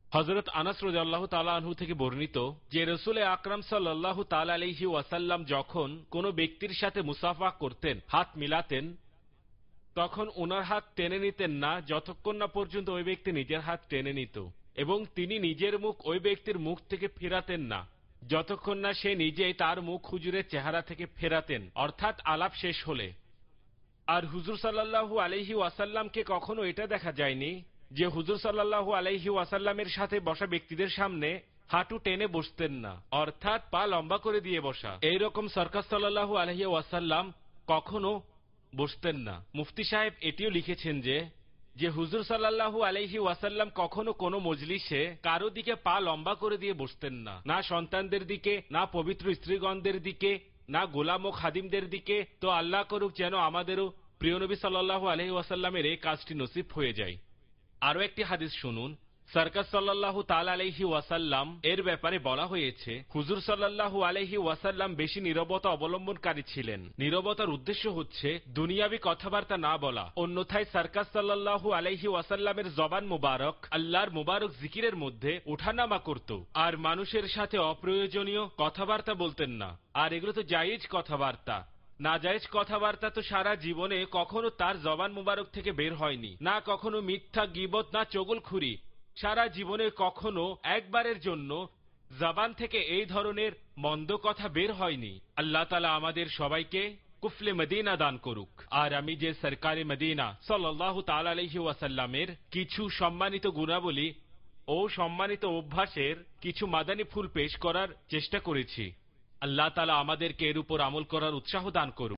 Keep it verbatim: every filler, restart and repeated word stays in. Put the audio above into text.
হযরত আনাস রাদিয়াল্লাহু তাআলা আনহু থেকে বর্ণিত যে রাসূল আকরাম সাল্লাল্লাহু তাআলা আলাইহি ওয়াসাল্লাম যখন কোনো ব্যক্তির সাথে মুসাফা করতেন, হাত মিলাতেন, তখন ওনার হাত টেনে নিতেন না যতক্ষণ না পর্যন্ত ওই ব্যক্তি নিজের হাত টেনে নিত, এবং তিনি নিজের মুখ ওই ব্যক্তির মুখ থেকে ফেরাতেন না যতক্ষণ না সে নিজেই তার মুখ হুজুরের চেহারা থেকে ফেরাতেন, অর্থাৎ আলাপ শেষ হলে। আর হুজুর সাল্লাল্লাহু আলাইহি ওয়াসাল্লামকে কখনো এটা দেখা যায়নি যে হুজুর সাল্লাল্লাহু আলাইহি ওয়াসাল্লামের সাথে বসা ব্যক্তিদের সামনে হাঁটু টেনে বসতেন না, অর্থাৎ পা লম্বা করে দিয়ে বসা। এইরকম সরকার সাল্লাল্লাহু আলাইহি ওয়াসাল্লাম কখনো বসতেন না। মুফতি সাহেব এটিও লিখেছেন যে যে হুজুর সাল্লাল্লাহু আলাইহি ওয়াসাল্লাম কখনো কোনো মজলিসে কারো দিকে পা লম্বা করে দিয়ে বসতেন না, না সন্তানদের দিকে, না পবিত্র স্ত্রীগণদের দিকে, না গোলাম ও খাদিমদের দিকে। তো আল্লাহ করুক যেন আমাদেরও প্রিয় নবী সাল্লাল্লাহু আলাইহি ওয়াসাল্লামের এই কাজটি নসিব হয়ে যায়। আরো একটি হাদিস শুনুন। সরকার সাল্লাল্লাহু তাআলা আলাইহি ওয়াসাল্লাম এর ব্যাপারে বলা হয়েছে, হুজুর সাল্লাল্লাহু আলাইহি ওয়াসাল্লাম বেশি নীরবতা অবলম্বনকারী ছিলেন। নীরবতার উদ্দেশ্য হচ্ছে দুনিয়াবি কথাবার্তা না বলা। অন্যথায় সরকার সাল্লাল্লাহু আলাইহি ওয়াসাল্লামের জবান মুবারক আল্লাহর মুবারক জিকিরের মধ্যে ওঠানামা করত, আর মানুষের সাথে অপ্রয়োজনীয় কথাবার্তা বলতেন না। আর এগুলো তো জায়েজ কথাবার্তা। নাজায়েজ কথাবার্তা তো সারা জীবনে কখনো তার জবান মুবারক থেকে বের হয়নি, না কখনো মিথ্যা, গীবত, না চগলখুরি। সারা জীবনে কখনো একবারের জন্য জবান থেকে এই ধরনের মন্দ কথা বের হয়নি। আল্লাহ তাআলা আমাদের সবাইকে কুফলে মদিনা দান করুক। আর আমি যে সরকারে মদিনা সাল্লাল্লাহু তাআলা আলাইহি ওয়াসাল্লামের কিছু সম্মানিত গুণাবলী ও সম্মানিত অভ্যাসের কিছু মাদানী ফুল পেশ করার চেষ্টা করেছি, আল্লাহ তাআলা আমাদেরকে এর উপর আমল করার উৎসাহ দান করুক।